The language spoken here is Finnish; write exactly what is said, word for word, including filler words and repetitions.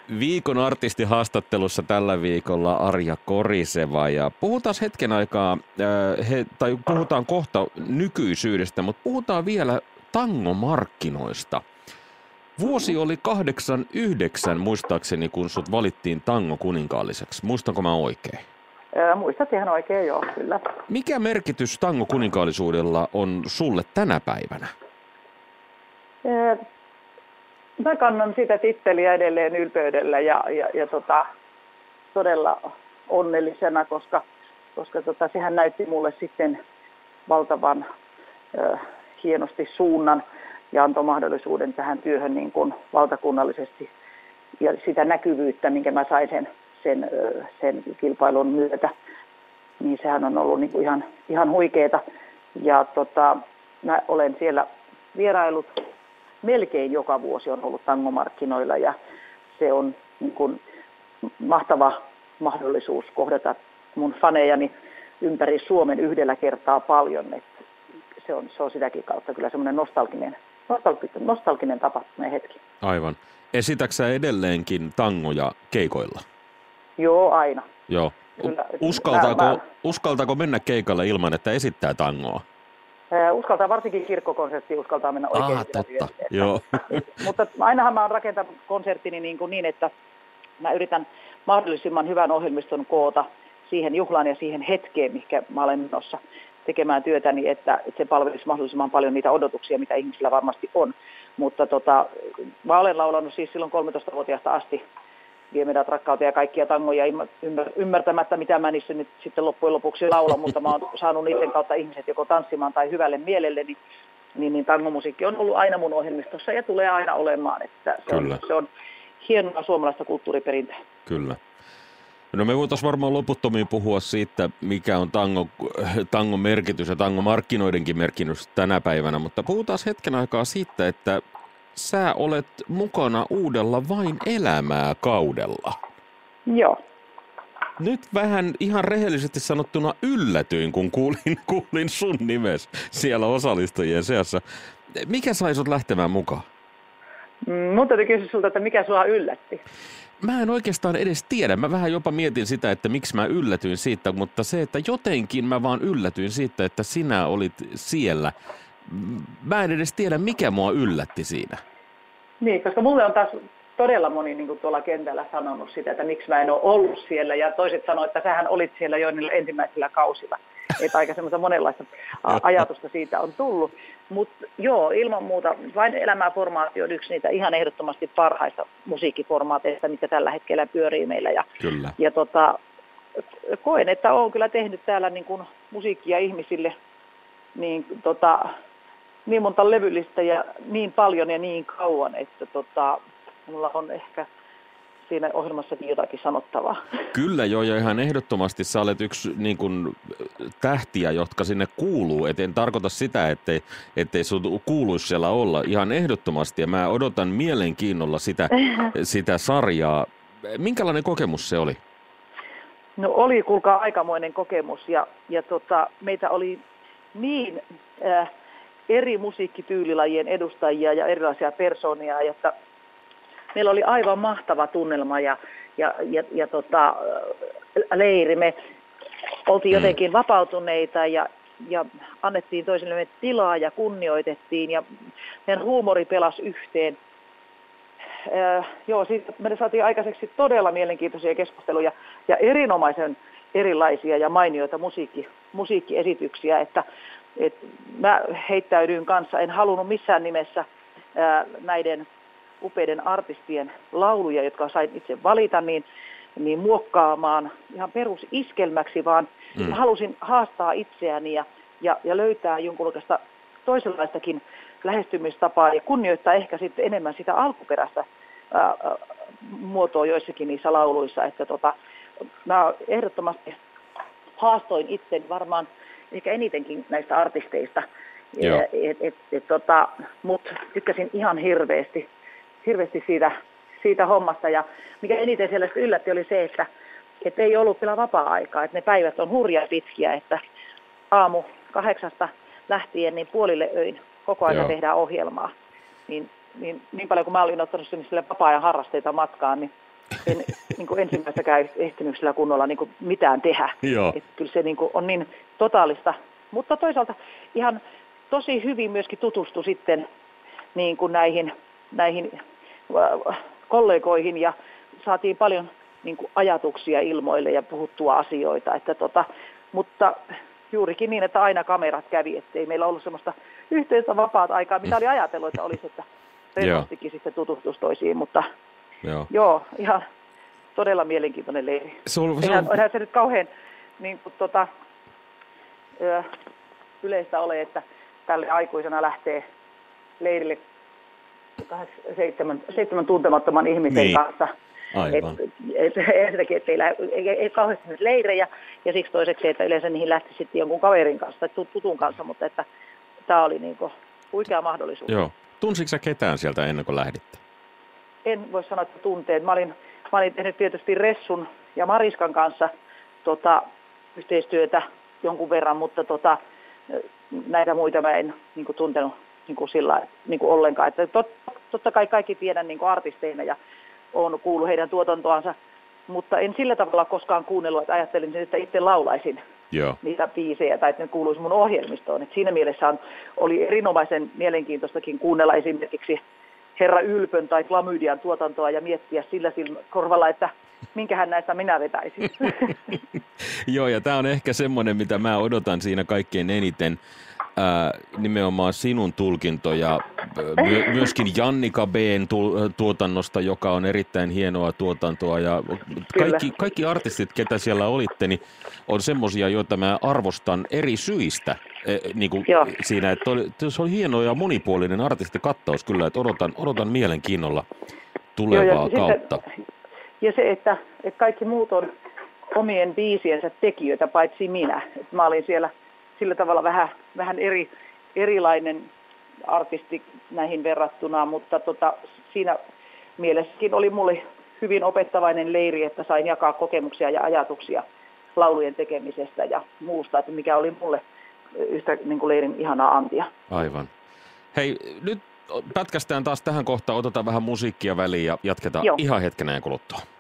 Viikon artistihaastattelussa tällä viikolla Arja Koriseva ja puhutaan hetken aikaa, äh, he, tai puhutaan kohta nykyisyydestä, mutta puhutaan vielä tangomarkkinoista. Vuosi oli kahdeksankymmentäyhdeksän muistaakseni, kun sut valittiin tango kuninkaalliseksi. Muistanko mä oikein? Ää, muistat ihan oikein, joo, kyllä. Mikä merkitys tango kuninkaallisuudella on sulle tänä päivänä? Ää, mä kannan sitä titteliä edelleen ylpeydellä ja, ja, ja tota, todella onnellisena, koska, koska tota, sehän näytti mulle sitten valtavan äh, hienosti suunnan ja antoi mahdollisuuden tähän työhön niin kuin valtakunnallisesti ja sitä näkyvyyttä, minkä mä sain sen, sen, sen kilpailun myötä, niin sehän on ollut niin kuin ihan, ihan huikeeta. Ja tota, mä olen siellä vierailut melkein joka vuosi on ollut tangomarkkinoilla ja se on niin kuin mahtava mahdollisuus kohdata mun fanejani ympäri Suomen yhdellä kertaa paljon. Että se, on, se on sitäkin kautta kyllä semmoinen nostalginen, nostalginen, nostalginen tapahtuminen hetki. Aivan. Esitätkö sä edelleenkin tangoja keikoilla? Joo, aina. Joo. Kyllä, uskaltaako, mä, mä, uskaltaako mennä keikalle ilman, että esittää tangoa? Uskaltaa varsinkin kirkkokonsertti, uskaltaa mennä oikein. Ah, totta, joo. Mutta ainahan mä oon rakentanut konserttini niin, kuin niin, että mä yritän mahdollisimman hyvän ohjelmiston koota siihen juhlaan ja siihen hetkeen, mikä mä olen menossa tekemään työtäni, että, että se palvelisi mahdollisimman paljon niitä odotuksia, mitä ihmisillä varmasti on. Mutta tota, mä olen laulanut siis silloin kolmetoistavuotiaasta asti Vie meidät rakkauteen ja kaikkia tangoja ymmärtämättä, mitä mä niissä nyt sitten loppujen lopuksi laulan, mutta mä oon saanut niiden kautta ihmiset joko tanssimaan tai hyvälle mielelle, niin, niin, niin tangomusiikki on ollut aina mun ohjelmistossa ja tulee aina olemaan, että se on, se on hienoa suomalaista kulttuuriperintöä. Kyllä. No me voitaisiin varmaan loputtomiin puhua siitä, mikä on tango, tangon merkitys ja tangomarkkinoidenkin merkitys tänä päivänä, mutta puhutaan hetken aikaa siitä, että sä olet mukana uudella Vain elämää -kaudella. Joo. Nyt vähän ihan rehellisesti sanottuna yllätyin, kun kuulin, kuulin sun nimes siellä osallistujien seassa. Mikä sai sut lähtemään mukaan? Mun täytyy kysyä sulta, että mikä sua yllätti? Mä en oikeastaan edes tiedä. Mä vähän jopa mietin sitä, että miksi mä yllätyin siitä, mutta se, että jotenkin mä vaan yllätyin siitä, että sinä olit siellä. Mä en edes tiedä, mikä mua yllätti siinä. Niin, koska mulle on taas todella moni niin kuin tuolla kentällä sanonut sitä, että miksi mä en ole ollut siellä. Ja toiset sanoo, että sähän olit siellä jo niillä ensimmäisillä kausilla. Että aika semmoista monenlaista ajatusta siitä on tullut. Mutta joo, ilman muuta Vain elämää -formaatti on yksi niitä ihan ehdottomasti parhaista musiikkiformaateista, mitkä tällä hetkellä pyörii meillä. Ja, kyllä. Ja tota, koen, että olen kyllä tehnyt täällä niin kuin musiikkia ihmisille niin, tota, niin monta levyllistä ja niin paljon ja niin kauan, että tota, mulla on ehkä siinä ohjelmassakin jotakin sanottavaa. Kyllä joo, ja ihan ehdottomasti sä olet yksi niin kuin, tähtiä, jotka sinne kuuluu. Et en tarkoita sitä, ettei, ettei sun kuuluisi siellä olla ihan ehdottomasti, ja mä odotan mielenkiinnolla sitä, sitä sarjaa. Minkälainen kokemus se oli? No oli, kuulkaa, aikamoinen kokemus, ja, ja tota, meitä oli niin äh, eri musiikkityylilajien edustajia ja erilaisia persoonia, että meillä oli aivan mahtava tunnelma ja, ja, ja, ja tota, leiri. Me oltiin jotenkin vapautuneita ja, ja annettiin toisillemme tilaa ja kunnioitettiin ja meidän huumori pelasi yhteen. Äh, joo, siitä me saatiin aikaiseksi todella mielenkiintoisia keskusteluja ja erinomaisen erilaisia ja mainioita musiikki, musiikkiesityksiä, että et mä heittäydyin kanssa, en halunnut missään nimessä ää, näiden upeiden artistien lauluja, jotka sain itse valita, niin, niin muokkaamaan ihan perusiskelmäksi, vaan mm. halusin haastaa itseäni ja, ja, ja löytää jonkunlaista toisenlaistakin lähestymistapaa ja kunnioittaa ehkä sitten enemmän sitä alkuperäistä ää, muotoa joissakin niissä lauluissa, että tota, mä ehdottomasti haastoin itseni varmaan ehkä enitenkin näistä artisteista, et, et, et, tota, mutta tykkäsin ihan hirveästi, hirveästi siitä, siitä hommasta. Ja mikä eniten siellä yllätti oli se, että et ei ollut vielä vapaa-aikaa, että ne päivät on hurja pitkiä, että aamu kahdeksasta lähtien niin puolille öin koko ajan Joo. tehdään ohjelmaa. Niin, niin, niin paljon kuin mä olin ottanut sille vapaa-ajan harrasteita matkaan, niin en niin kuin ensimmäistäkään ehtinyt sillä kunnolla niin kuin mitään tehdä. Että kyllä se niin kuin on niin totaalista. Mutta toisaalta ihan tosi hyvin myöskin tutustui sitten niin kuin näihin, näihin kollegoihin ja saatiin paljon niin kuin ajatuksia ilmoille ja puhuttua asioita. Että tota, mutta juurikin niin, että aina kamerat kävi, ettei meillä ollut semmoista yhteistä vapaata aikaa, mitä oli ajatellut, että olisi, että rennostikin sitten tutustuisi toisiin, mutta joo, joo ihan todella mielenkiintoinen leiri. Sul, sul... Eihän, eihän se nyt kauhean niin kuin, tota, ö, yleistä ole, että tälle aikuisena lähtee leirille seitsemän, seitsemän tuntemattoman ihmisen niin. kanssa. Aivan. Et, et, ensinnäkin, että ei, ei, ei kauheasti nyt leirejä, ja siksi toiseksi, että yleensä niihin lähti sitten jonkun kaverin kanssa tai tutun kanssa, mutta että tämä oli niin kuin huikea mahdollisuus. Joo. Tunsitko sä ketään sieltä ennen kuin lähditte? En voi sanoa, että tunteen. Mä olin, mä olin tehnyt tietysti Ressun ja Mariskan kanssa tota, yhteistyötä jonkun verran, mutta tota, näitä muita mä en niin kuin tuntenut niin kuin sillä, niin kuin ollenkaan. Että tot, totta kai kaikki tiedän niin kuin artisteina ja olen kuullut heidän tuotantoansa, mutta en sillä tavalla koskaan kuunnellut, että ajattelin, että itse laulaisin Joo. niitä biisejä tai että ne kuuluisi mun ohjelmistoon. Et siinä mielessä on, oli erinomaisen mielenkiintoistakin kuunnella esimerkiksi Herra Ylpön tai Klamydian tuotantoa ja miettiä sillä korvalla, että minkähän näistä minä vetäisin. Joo, ja tämä on ehkä semmoinen, mitä mä odotan siinä kaikkein eniten. Ää, nimenomaan sinun tulkintoja, My- myöskin Jannika B:n tu- tuotannosta, joka on erittäin hienoa tuotantoa, ja kaikki, kaikki artistit, ketä siellä olitte, niin on semmoisia, joita mä arvostan eri syistä, e, niin kuin siinä, että oli, se oli hieno ja monipuolinen artistikattaus kyllä, että odotan, odotan mielenkiinnolla tulevaa Joo, ja kautta. Sitten, ja se, että, että kaikki muut on omien biisiensä tekijöitä, paitsi minä. Että mä olin siellä sillä tavalla vähän, vähän eri, erilainen artisti näihin verrattuna, mutta tota, siinä mielessäkin oli mulle hyvin opettavainen leiri, että sain jakaa kokemuksia ja ajatuksia laulujen tekemisestä ja muusta, että mikä oli mulle yhtä niin kuin leirin ihanaa antia. Aivan. Hei, nyt pätkästään taas tähän kohtaan, otetaan vähän musiikkia väliin ja jatketaan Joo. ihan hetken ajan kuluttua.